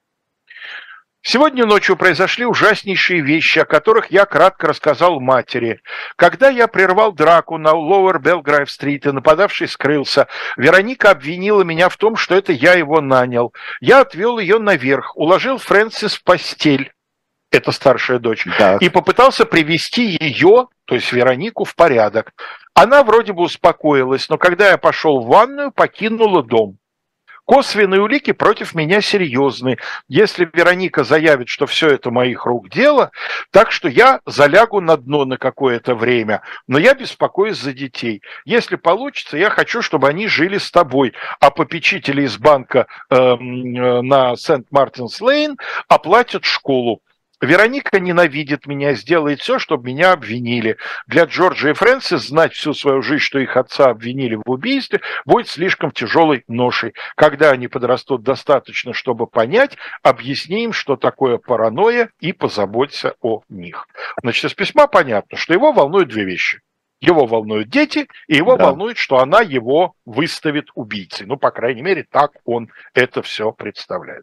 Сегодня ночью произошли ужаснейшие вещи, о которых я кратко рассказал матери. Когда я прервал драку на Lower Belgrave-стрит и нападавший скрылся, Вероника обвинила меня в том, что это я его нанял. Я отвел ее наверх, уложил Фрэнсис в постель, это старшая дочь, так. и попытался привести ее, то есть Веронику, в порядок. Она вроде бы успокоилась, но когда я пошел в ванную, покинула дом. Косвенные улики против меня серьезны. Если Вероника заявит, что все это моих рук дело, так что я залягу на дно на какое-то время, но я беспокоюсь за детей. Если получится, я хочу, чтобы они жили с тобой, а попечители из банка э, э, на Сент-Мартинс-Лейн оплатят школу. Вероника ненавидит меня, сделает все, чтобы меня обвинили. Для Джорджа и Фрэнсис знать всю свою жизнь, что их отца обвинили в убийстве, будет слишком тяжелой ношей. Когда они подрастут достаточно, чтобы понять, объясни им, что такое паранойя, и позаботься о них. Значит, из письма понятно, что его волнуют две вещи. Его волнуют дети, и его да. волнует, что она его выставит убийцей. Ну, по крайней мере, так он это все представляет.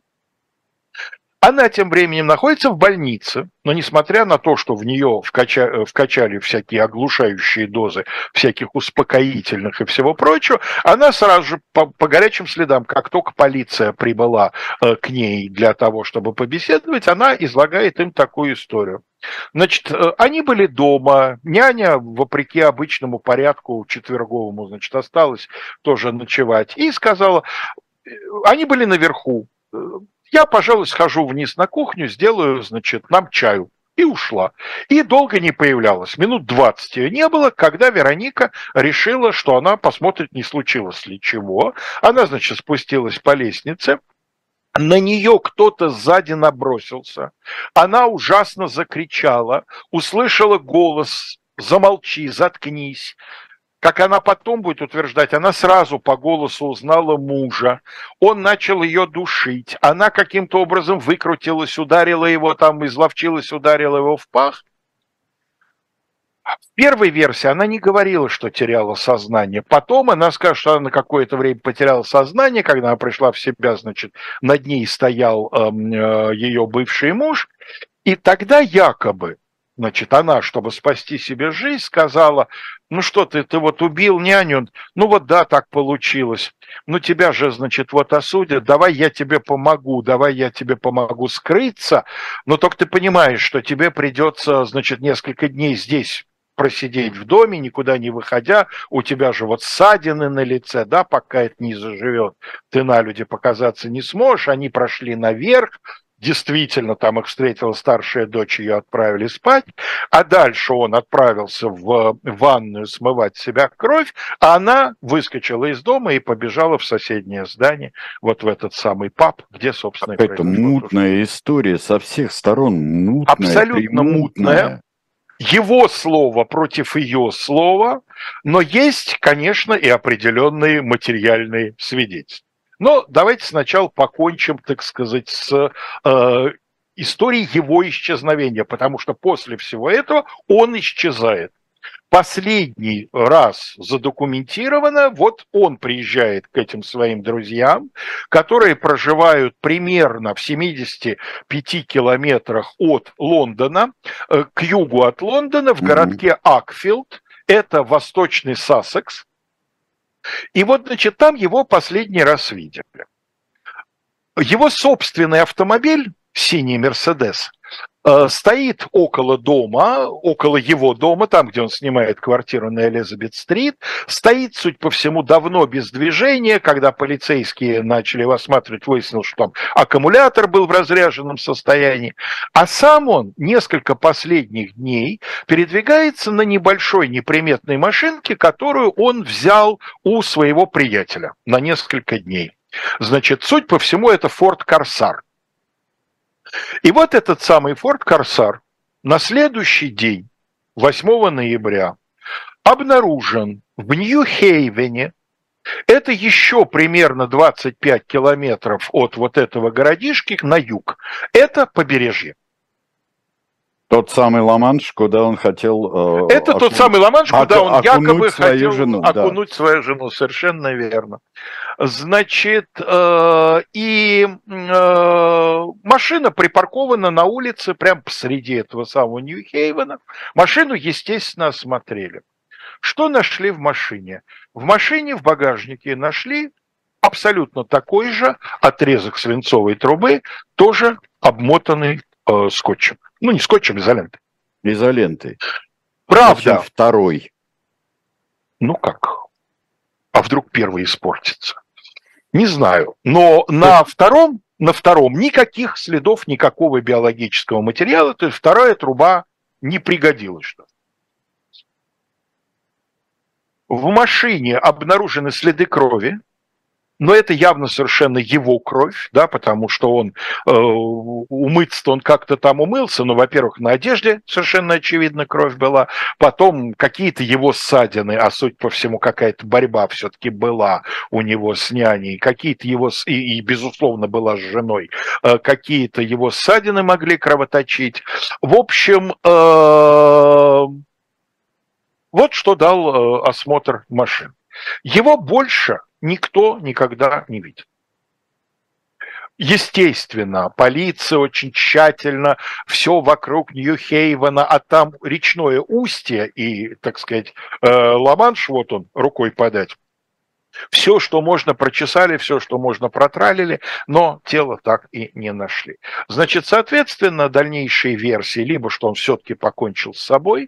Она тем временем находится в больнице, но несмотря на то, что в нее вкача... вкачали всякие оглушающие дозы всяких успокоительных и всего прочего, она сразу же по, по горячим следам, как только полиция прибыла э, к ней для того, чтобы побеседовать, она излагает им такую историю. Значит, они были дома, няня, вопреки обычному порядку четверговому, значит, осталась тоже ночевать, и сказала, они были наверху, я, пожалуй, схожу вниз на кухню, сделаю, значит, нам чаю. И ушла. И долго не появлялась. Минут двадцать ее не было, когда Вероника решила, что она посмотрит, не случилось ли чего. Она, значит, спустилась по лестнице. На нее кто-то сзади набросился. Она ужасно закричала, услышала голос «Замолчи, заткнись». Как она потом будет утверждать, она сразу по голосу узнала мужа. Он начал ее душить. Она каким-то образом выкрутилась, ударила его, там изловчилась, ударила его в пах. В первой версии она не говорила, что теряла сознание. Потом она скажет, что она на какое-то время потеряла сознание. Когда она пришла в себя, значит, над ней стоял э, э, ее бывший муж. И тогда якобы, значит, она, чтобы спасти себе жизнь, сказала, ну что ты, ты вот убил няню, ну вот да, так получилось, ну тебя же, значит, вот осудят, давай я тебе помогу, давай я тебе помогу скрыться, но только ты понимаешь, что тебе придется, значит, несколько дней здесь просидеть в доме, никуда не выходя, у тебя же вот ссадины на лице, да, пока это не заживет, ты на люди показаться не сможешь, они прошли наверх, действительно, там их встретила старшая дочь, ее отправили спать, а дальше он отправился в ванную смывать с себя кровь, а она выскочила из дома и побежала в соседнее здание, вот в этот самый паб, где, собственно, это мутная история, со всех сторон мутная, абсолютно мутная. Его слово против ее слова, но есть, конечно, и определенные материальные свидетельства. Но давайте сначала покончим, так сказать, с э, историей его исчезновения, потому что после всего этого он исчезает. Последний раз задокументировано, вот он приезжает к этим своим друзьям, которые проживают примерно в семидесяти пяти километрах от Лондона, э, к югу от Лондона, в городке Акфилд, это восточный Сассекс. И вот, значит, там его последний раз видели. Его собственный автомобиль, синий Мерседес, стоит около дома, около его дома, там, где он снимает квартиру на Элизабет-стрит, стоит, судя по всему, давно без движения. Когда полицейские начали его осматривать, выяснилось, что там аккумулятор был в разряженном состоянии. А сам он несколько последних дней передвигается на небольшой неприметной машинке, которую он взял у своего приятеля на несколько дней. Значит, суть по всему, это Ford Corsair. И вот этот самый Ford Corsair на следующий день, восьмого ноября, обнаружен в Нью-Хейвене. Это еще примерно двадцать пять километров от вот этого городишки на юг. Это побережье. Тот самый Ла-Манш, куда он хотел... Э, Это окун... тот самый Ла-Манш, куда оку... он якобы хотел жену, окунуть да. свою жену. Совершенно верно. Значит, э, и э, машина припаркована на улице, прямо посреди этого самого Нью-Хейвена. Машину, естественно, осмотрели. Что нашли в машине? В машине, в багажнике нашли абсолютно такой же отрезок свинцовой трубы, тоже обмотанный э, скотчем. Ну, не скотчем, изолентой. Изолентой. Правда. Общем, второй. Ну как? А вдруг первый испортится? Не знаю. Но на втором, на втором никаких следов никакого биологического материала, то есть вторая труба не пригодилась. Что в машине обнаружены следы крови, но это явно совершенно его кровь, да, потому что он э, умыться-то он как-то там умылся, но, во-первых, на одежде совершенно очевидно кровь была, потом какие-то его ссадины, а суть по всему какая-то борьба все-таки была у него с няней, какие-то его, и, и безусловно была с женой, э, какие-то его ссадины могли кровоточить. В общем, э, вот что дал э, осмотр машин. Его больше никто никогда не видел. Естественно, полиция очень тщательно, все вокруг Нью-Хейвена, а там речное устье и, так сказать, Ла-Манш, вот он, рукой подать. Все, что можно, прочесали, все, что можно, протралили, но тело так и не нашли. Значит, соответственно, дальнейшие версии, либо что он все-таки покончил с собой,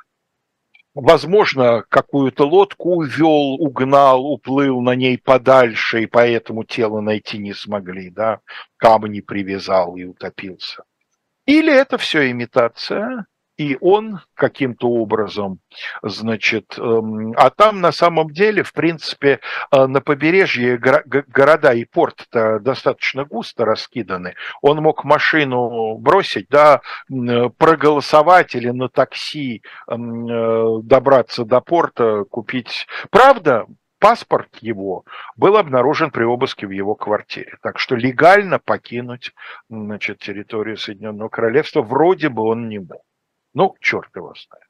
возможно, какую-то лодку увел, угнал, уплыл на ней подальше, и поэтому тело найти не смогли, да, камни привязал и утопился. Или это все имитация, и он каким-то образом, значит, а там на самом деле, в принципе, на побережье города и порт-то достаточно густо раскиданы. Он мог машину бросить, да, проголосовать или на такси добраться до порта, купить. Правда, паспорт его был обнаружен при обыске в его квартире. Так что легально покинуть, значит, территорию Соединенного Королевства вроде бы он не мог. Ну, черт его знает.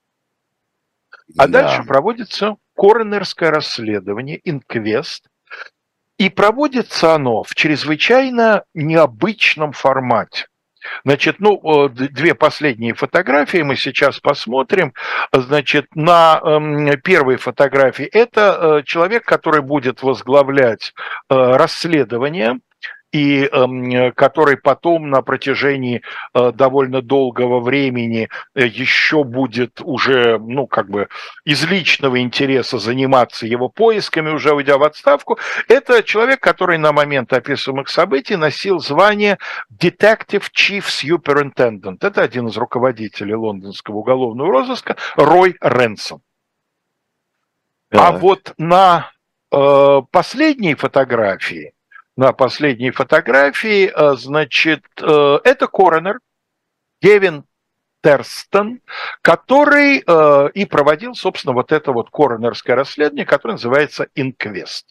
А да. Дальше проводится коронерское расследование, инквест, и проводится оно в чрезвычайно необычном формате. Значит, ну, две последние фотографии мы сейчас посмотрим. Значит, на э, первой фотографии это человек, который будет возглавлять э, расследование, и э, который потом на протяжении э, довольно долгого времени э, еще будет уже, ну, как бы из личного интереса заниматься его поисками, уже уйдя в отставку. Это человек, который на момент описываемых событий носил звание Detective Chief Superintendent. Это один из руководителей лондонского уголовного розыска, Рой Ренсон. Да. А вот на э, последней фотографии, На последней фотографии, значит, это коронер Гевин Терстон, который и проводил, собственно, вот это вот коронерское расследование, которое называется инквест.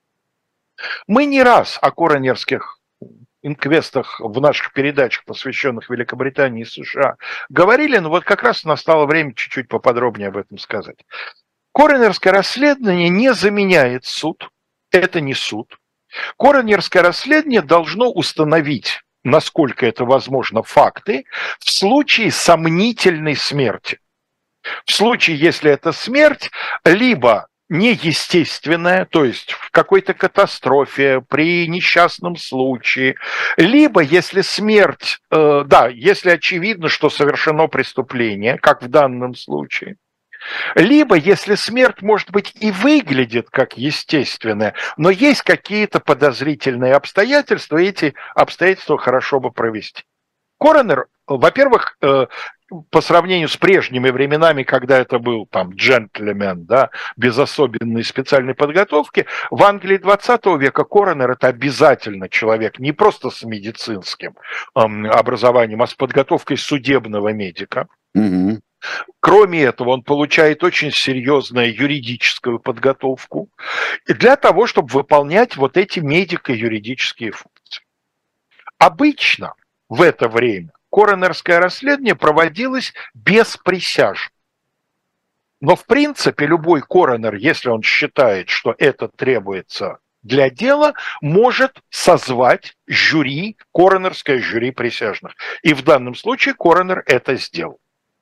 Мы не раз о коронерских инквестах в наших передачах, посвященных Великобритании и США, говорили, но вот как раз настало время чуть-чуть поподробнее об этом сказать. Коронерское расследование не заменяет суд, это не суд. Коронерское расследование должно установить, насколько это возможно, факты в случае сомнительной смерти. В случае, если это смерть, либо неестественное, то есть в какой-то катастрофе, при несчастном случае, либо если смерть, э, да, если очевидно, что совершено преступление, как в данном случае, либо если смерть, может быть, и выглядит как естественная, но есть какие-то подозрительные обстоятельства, и эти обстоятельства хорошо бы провести. Коронер, во-первых, э, по сравнению с прежними временами, когда это был там джентльмен, да, без особенной специальной подготовки, в Англии двадцатого века коронер – это обязательно человек не просто с медицинским эм, образованием, а с подготовкой судебного медика. Угу. Кроме этого, он получает очень серьезную юридическую подготовку для того, чтобы выполнять вот эти медико-юридические функции. Обычно в это время коронерское расследование проводилось без присяжных. Но, в принципе, любой коронер, если он считает, что это требуется для дела, может созвать жюри, коронерское жюри присяжных. И в данном случае коронер это сделал.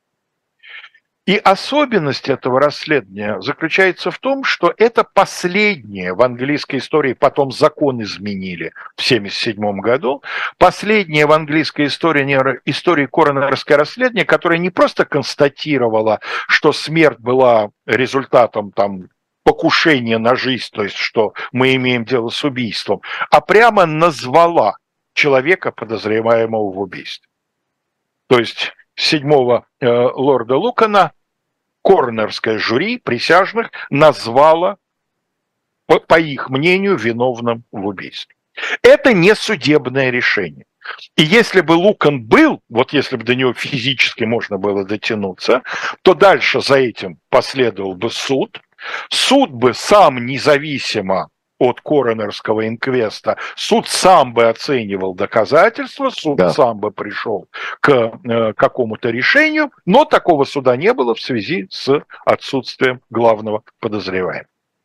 И особенность этого расследования заключается в том, что это последнее в английской истории, потом закон изменили в семьдесят седьмом году, последнее в английской истории, истории коронерское расследование, которое не просто констатировало, что смерть была результатом там, покушения на жизнь, то есть что мы имеем дело с убийством, а прямо назвала человека, подозреваемого в убийстве. То есть седьмого э, лорда Лукана коронерское жюри присяжных назвало, по, по их мнению, виновным в убийстве. Это не судебное решение. И если бы Лукан был, вот если бы до него физически можно было дотянуться, то дальше за этим последовал бы суд. Суд бы сам независимо от коронерского инквеста, суд сам бы оценивал доказательства, суд да. сам бы пришел к э, какому-то решению, но такого суда не было в связи с отсутствием главного подозреваемого.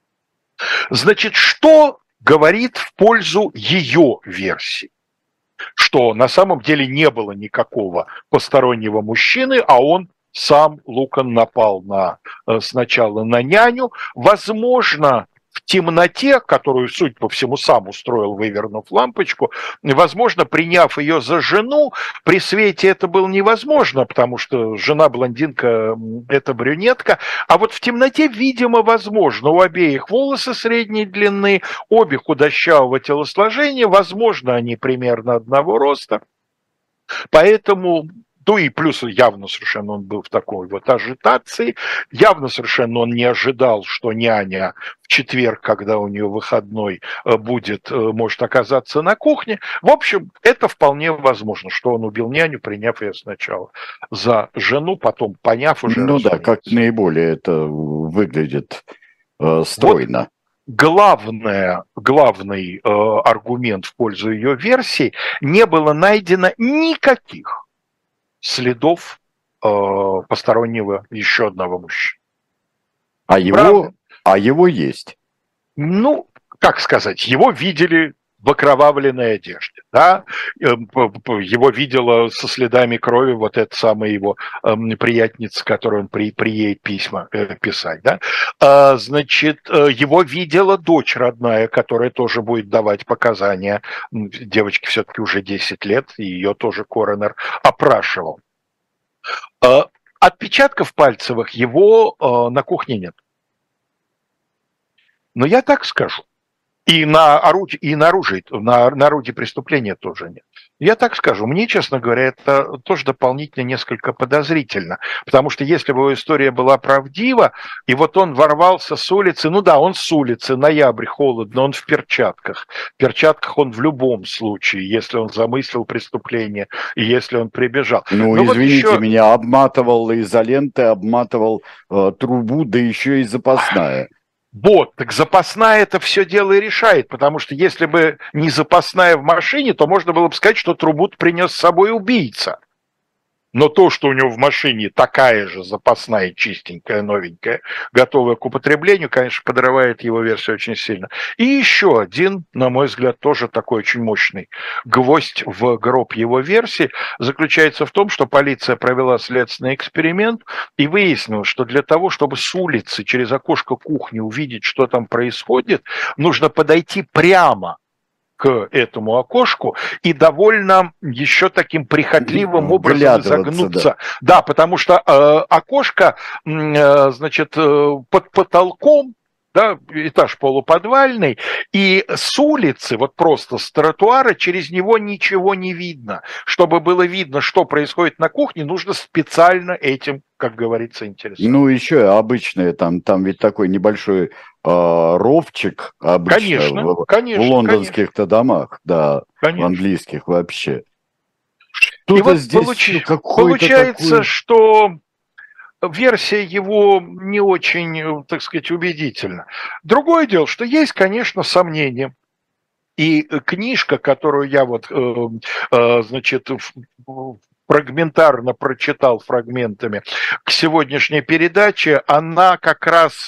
Значит, что говорит в пользу ее версии? Что на самом деле не было никакого постороннего мужчины, а он сам, Лукан, напал на, э, сначала на няню, возможно, в темноте, которую, судя по всему, сам устроил, вывернув лампочку, возможно, приняв ее за жену, при свете это было невозможно, потому что жена-блондинка – это брюнетка, а вот в темноте, видимо, возможно. У обеих волосы средней длины, обе худощавого телосложения, возможно, они примерно одного роста, поэтому... Ну и плюс явно совершенно он был в такой вот ажитации, явно совершенно он не ожидал, что няня в четверг, когда у нее выходной, будет, может оказаться на кухне. В общем, это вполне возможно, что он убил няню, приняв ее сначала за жену, потом поняв уже... Ну да, как наиболее это выглядит э, стройно. Вот. Главное, главный э, аргумент в пользу ее версии: не было найдено никаких следов э, постороннего еще одного мужчины. А его, а его есть? Ну, как сказать, его видели в окровавленной одежде, да? Его видела со следами крови вот эта самая его э, приятница, которой он при, приедет письма э, писать, да? А, значит, его видела дочь родная, которая тоже будет давать показания. Девочке все-таки уже десять лет, и ее тоже коронер опрашивал. А, отпечатков пальцевых его э, на кухне нет. Но я так скажу. И на орудии, и на оружии, на, на орудии преступления тоже нет. Я так скажу, мне, честно говоря, это тоже дополнительно несколько подозрительно. Потому что если бы его история была правдива, и вот он ворвался с улицы, ну да, он с улицы, ноябрь, холодно, он в перчатках. В перчатках он в любом случае, если он замыслил преступление, и если он прибежал. Ну, Но извините вот еще... меня, обматывал изолентой, обматывал э, трубу, да еще и запасная. Вот, так запасная это все дело и решает, потому что если бы не запасная в машине, то можно было бы сказать, что трубу принес с собой убийца. Но то, что у него в машине такая же запасная, чистенькая, новенькая, готовая к употреблению, конечно, подрывает его версию очень сильно. И еще один, на мой взгляд, тоже такой очень мощный гвоздь в гроб его версии заключается в том, что полиция провела следственный эксперимент и выяснила, что для того, чтобы с улицы через окошко кухни увидеть, что там происходит, нужно подойти прямо к этому окошку и довольно еще таким прихотливым образом загнуться. Да. да, потому что э, окошко, э, значит, э, под потолком, да, этаж полуподвальный, и с улицы, вот просто с тротуара, через него ничего не видно. Чтобы было видно, что происходит на кухне, нужно специально этим, как говорится, интересоваться. Ну, еще обычные, там, там ведь такой небольшой э, ровчик обычно конечно, в, конечно, в лондонских-то домах, да, конечно. В английских вообще. Что-то и вот здесь получ... получается, такой... что... версия его не очень, так сказать, убедительна. Другое дело, что есть, конечно, сомнения. И книжка, которую я вот, значит, фрагментарно прочитал фрагментами к сегодняшней передаче, она как раз...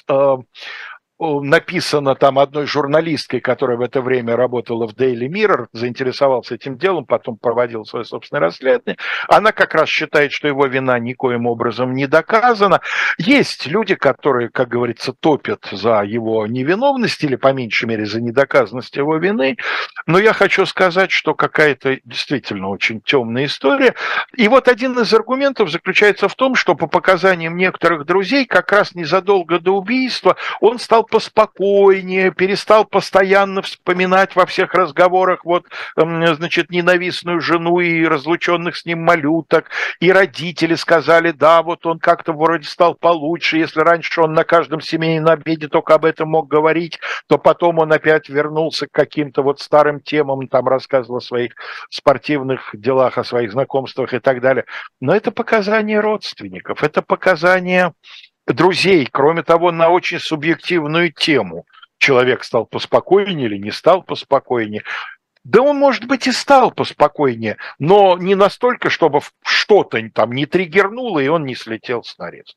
написано там одной журналисткой, которая в это время работала в Daily Mirror, заинтересовался этим делом, потом проводил свое собственное расследование. Она как раз считает, что его вина никоим образом не доказана. Есть люди, которые, как говорится, топят за его невиновность или, по меньшей мере, за недоказанность его вины. Но я хочу сказать, что какая-то действительно очень темная история. И вот один из аргументов заключается в том, что по показаниям некоторых друзей, как раз незадолго до убийства он стал поспокойнее, перестал постоянно вспоминать во всех разговорах вот, значит, ненавистную жену и разлученных с ним малюток, и родители сказали, да, вот он как-то вроде стал получше, если раньше он на каждом семейном обеде только об этом мог говорить, то потом он опять вернулся к каким-то вот старым темам, там рассказывал о своих спортивных делах, о своих знакомствах и так далее. Но это показания родственников, это показания друзей, кроме того, на очень субъективную тему. Человек стал поспокойнее или не стал поспокойнее. Да он, может быть, и стал поспокойнее, но не настолько, чтобы что-то там не триггернуло, и он не слетел с нареза.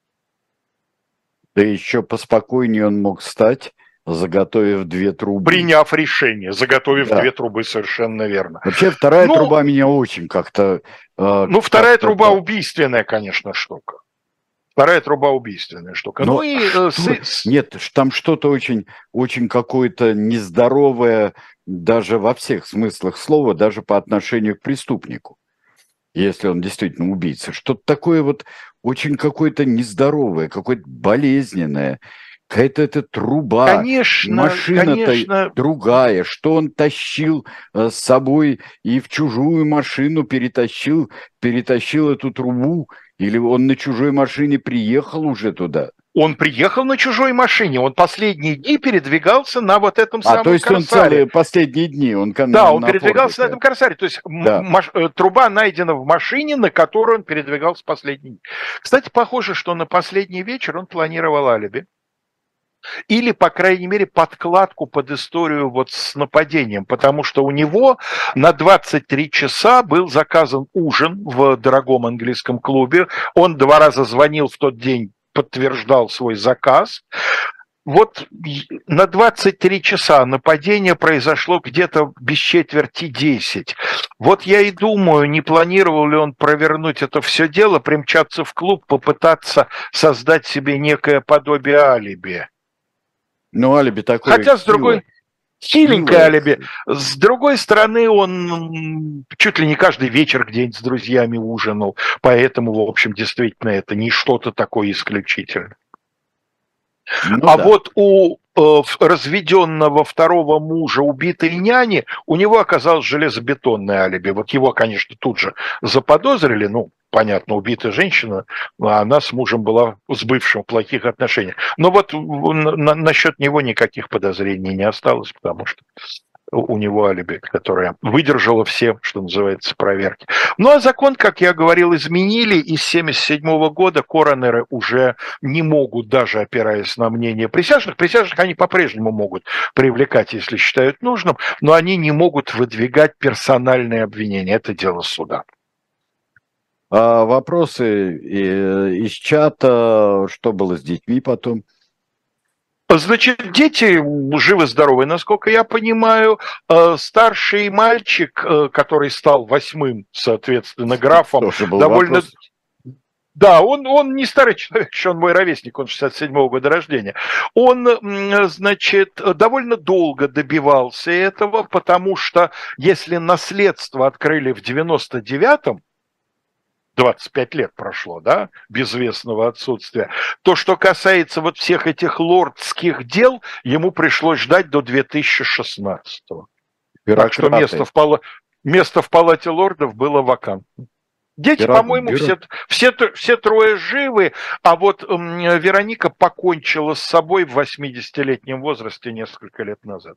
Да еще поспокойнее он мог стать, заготовив две трубы. Приняв решение, заготовив да. две трубы, совершенно верно. Вообще, вторая ну, труба меня очень как-то... Э, ну, вторая как-то... труба убийственная, конечно, штука. Вторая труба убийственная штука. Но ну и, что... с... Нет, там что-то очень, очень какое-то нездоровое, даже во всех смыслах слова, даже по отношению к преступнику, если он действительно убийца. Что-то такое вот очень какое-то нездоровое, какое-то болезненное. Какая-то эта труба, конечно, машина-то конечно. другая, что он тащил с собой и в чужую машину перетащил, перетащил эту трубу, или он на чужой машине приехал уже туда? Он приехал на чужой машине, он последние дни передвигался на вот этом самом корсаре. А, то есть корсаре. он целые последние дни? Он да, он передвигался Форде, на этом корсаре, то есть да. маш... труба найдена в машине, на которой он передвигался последние дни. Кстати, похоже, что на последний вечер он планировал алиби. Или, по крайней мере, подкладку под историю вот с нападением, потому что у него на двадцать три часа был заказан ужин в дорогом английском клубе. Он два раза звонил в тот день, подтверждал свой заказ. Вот на двадцать три часа нападение произошло где-то без четверти десять. Вот я и думаю, не планировал ли он провернуть это все дело, примчаться в клуб, попытаться создать себе некое подобие алиби. Ну, алиби такое. Хотя, с другой... Хиленькое алиби. С другой стороны, он чуть ли не каждый вечер где-нибудь с друзьями ужинал. Поэтому, в общем, действительно, это не что-то такое исключительное. Ну, а да. вот у э, разведенного второго мужа убитой няни, у него оказалось железобетонное алиби. Вот его, конечно, тут же заподозрили, ну, понятно, убитая женщина, а она с мужем была с бывшим в плохих отношениях. Но вот на, насчет него никаких подозрений не осталось, потому что у него алиби, которое выдержало все, что называется, проверки. Ну, а закон, как я говорил, изменили, и с семьдесят седьмого года коронеры уже не могут, даже опираясь на мнение присяжных, присяжных они по-прежнему могут привлекать, если считают нужным, но они не могут выдвигать персональные обвинения, это дело суда. А вопросы и- из чата, что было с детьми потом? Значит, дети живы-здоровы, насколько я понимаю. Э, Старший мальчик, э, который стал восьмым, соответственно, графом, Тоже был довольно... вопрос. Да, он, он не старый человек, еще он мой ровесник, он шестьдесят седьмого года рождения. Он, м, значит, довольно долго добивался этого, потому что если наследство открыли в девяносто девятом, двадцать пять лет прошло, да, безвестного отсутствия, то, что касается вот всех этих лордских дел, ему пришлось ждать до две тысячи шестнадцатого. Так что Бюрократы. место в, пала... место в палате лордов было вакантно. Дети, Бюро- по-моему, бюро- все, все, все трое живы, а вот м, Вероника покончила с собой в восьмидесятилетнем возрасте несколько лет назад.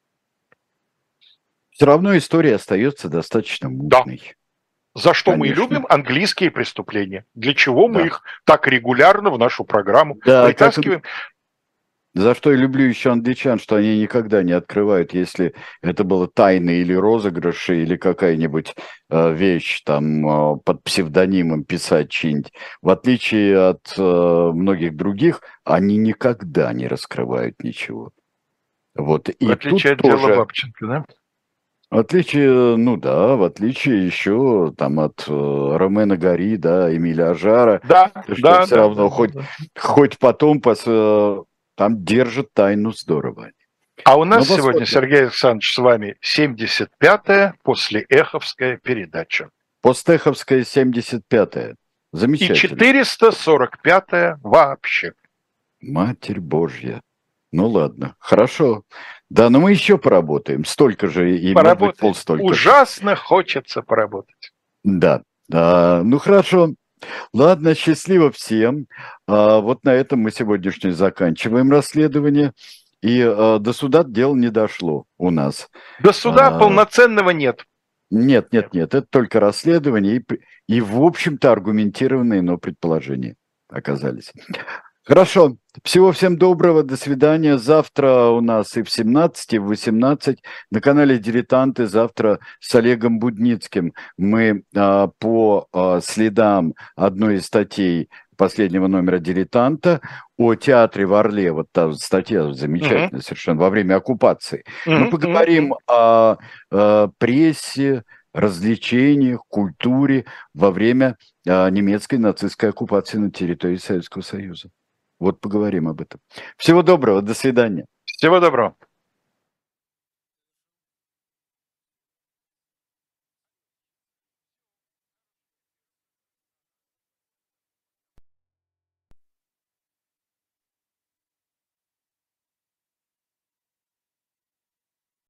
Все равно история остается достаточно Да. мутной. За что мы и Конечно. любим английские преступления. Для чего мы Да. их так регулярно в нашу программу Да, как- притаскиваем. За что я люблю еще англичан, что они никогда не открывают, если это было тайны или розыгрыши, или какая-нибудь э, вещь там э, под псевдонимом писать что-нибудь. В отличие от э, многих других, они никогда не раскрывают ничего. Вот. И В отличие от тут дела тоже, Бабченко, да? в отличие, ну да, в отличие еще там от э, Ромена Гори, да, Эмиля Ажара, Да, то, что да, все да, равно да, хоть, да. хоть потом пос, э, там держат тайну здорово. А у нас Ну, сегодня, посмотрим. Сергей Александрович, с вами семьдесят пятая послеэховская передача. Постеховская семьдесят пятая. И Замечательно. четыреста сорок пятая вообще. Матерь Божья. Ну ладно, хорошо. Да, но мы еще поработаем. Столько же, и может быть Поработать. полстолько. Ужасно хочется поработать. Да. А, ну хорошо. Ладно, счастливо всем. А, вот на этом мы сегодняшнее заканчиваем расследование. И а, до суда дело не дошло у нас. До суда А, полноценного нет. Нет, нет, нет, это только расследование и, и в общем-то, аргументированные, но предположения оказались. Хорошо, всего всем доброго, до свидания. Завтра у нас и в семнадцать, и в восемнадцать на канале «Дилетанты». Завтра с Олегом Будницким мы а, по а, следам одной из статей последнего номера «Дилетанта» о театре в Орле, вот та статья замечательная совершенно, во время оккупации. Мы Мгм, поговорим мгм. о, о прессе, развлечениях, культуре во время а, немецкой нацистской оккупации на территории Советского Союза. Вот поговорим об этом. Всего доброго, до свидания. Всего доброго.